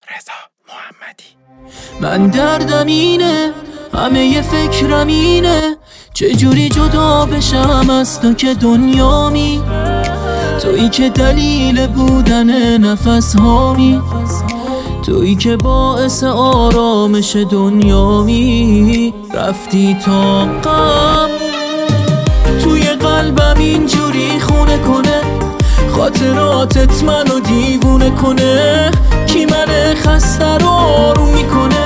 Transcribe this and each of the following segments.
رضا محمدی. من دردم اینه، همه ی فکرم اینه، چجوری جدا بشم از تو که دنیامی، تویی که دلیل بودن نفس هامی، تویی که باعث آرامش دنیامی. رفتی تا غم توی قلبم اینجوری خونه کنه، خاطراتت منو دیوونه کنه، کی من خسته رو آروم میکنه.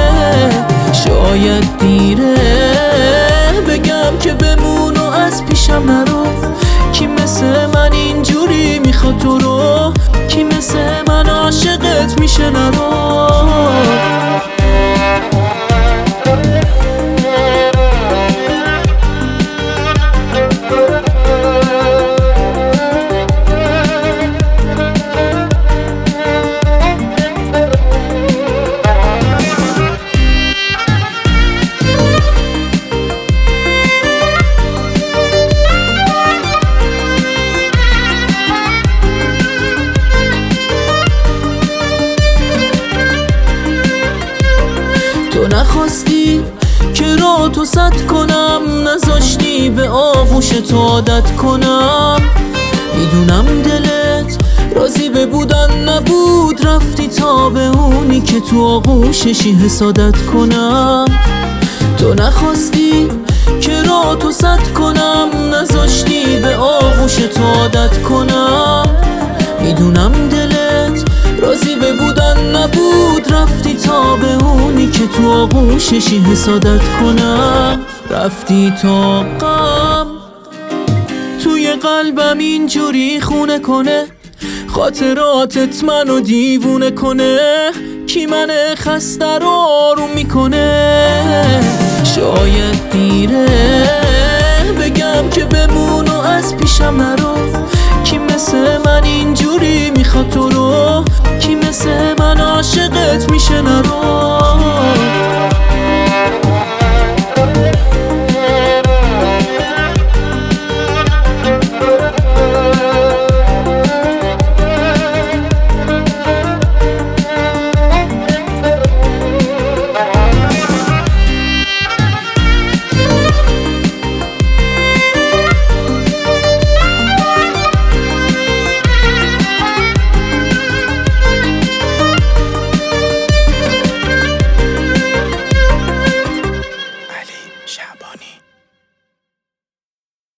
شاید دیره بگم که بمون و از پیشم نرو، کی مثل من اینجوری میخواد تو رو، کی مثل من عاشقت میشه نرو. تو نخواستی که را تو صد کنم، نذاشتی به آغوش تو عادت کنم. میدونم دلت راضی به بودن نبود، رفتی تا به اونی که تو آغوششی حسادت کنم. تو نخواستی که را تو صد کنم، نذاشتی به آغوش تو عادت کنم. میدونم دلت راضی به بودن نبود، رفتی تا به اونی که تو آغوششی حسادت کنم. رفتی تا غم توی قلبم اینجوری خونه کنه، خاطراتت منو دیوونه کنه، کی من خسته رو آروم میکنه. شاید دیره بگم که بمون و از پیشم نرو، کی مثل من اینجوری میخواد تو رو، کی مثل من عاشقت میشه نرو.